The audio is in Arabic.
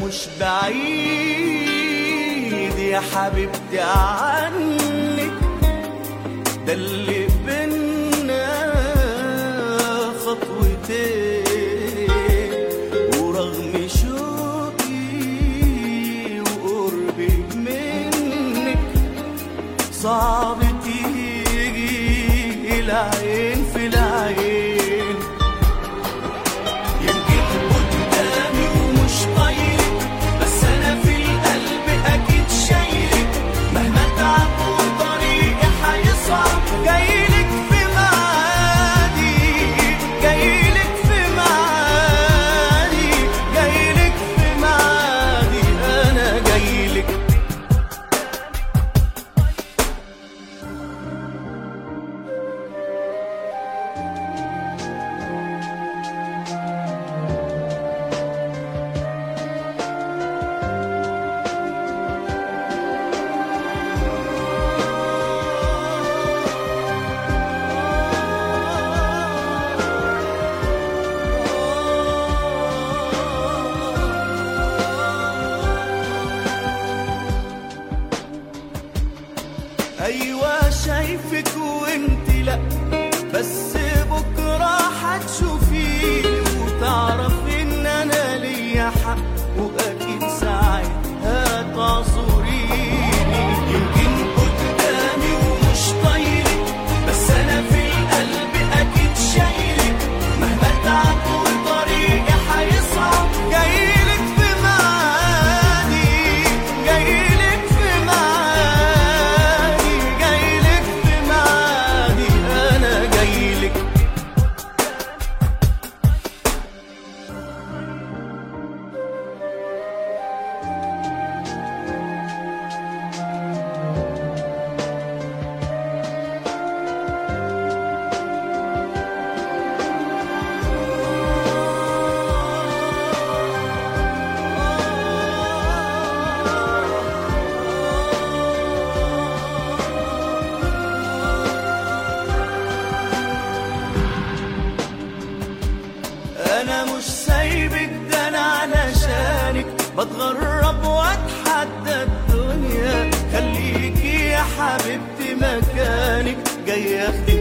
مش بعيد يا حبيبتي عنك، ده اللي بينا خطوتين، ورغم شوقي وقربي منك صعب تيجي العين في العين. يمكن قدامي ومش طايلك، بس انا في القلب اكيد شايلك، مهما تعب وطريقي هيصعب جايلك في معادي، جايلك في معادي، جايلك في معادي، انا جايلك. ايوه شايفك وانت لا، بس بكره هتشوفيني وتعرفي ان انا ليا حق، واكيد ساعتها تعذريني. يمكن قدامي ومش طايلك، بس انا في القلب اكيد شايلك، مهما تعب وطريقي هيصعب جايلك في معادي، جايلك في معادي، جايلك في معادي، انا جايلك. انا مش سايبك، ده انا علشانك بتغرب واتحدى الدنيا، خليكي يا حبيبتي مكانك، جاي اخدك